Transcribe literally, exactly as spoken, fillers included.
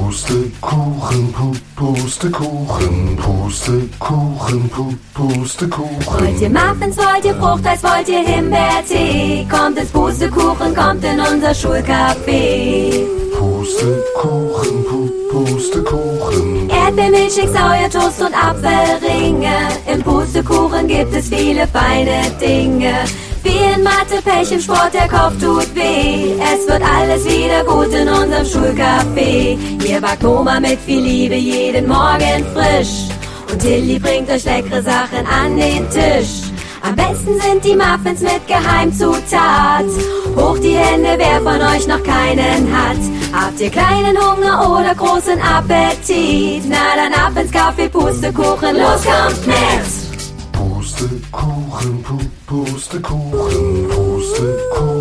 Pustekuchen, pu Pustekuchen, Pustekuchen, pu Pustekuchen. Wollt ihr Muffins, wollt ihr Fruchteis, wollt ihr Himbeertee? Kommt ins Pustekuchen, kommt in unser Schulcafé. Pustekuchen, pu Pustekuchen. Erdbeermilchshake, Sauertoast und Apfelringe. Im Pustekuchen gibt es viele feine Dinge. Wie in Mathe, Pech im Sport, der Kopf tut weh. Es wird alles wieder gut in unserem Schulcafé. Hier backt Oma mit viel Liebe jeden Morgen frisch. Und Tilly bringt euch leckere Sachen an den Tisch. Am besten sind die Muffins mit Geheimzutat. Hoch die Hände, wer von euch noch keinen hat. Habt ihr kleinen Hunger oder großen Appetit? Na dann ab ins Café Pustekuchen, los kommt mit! Pustekuchen, pu Pustekuchen, Pustekuchen.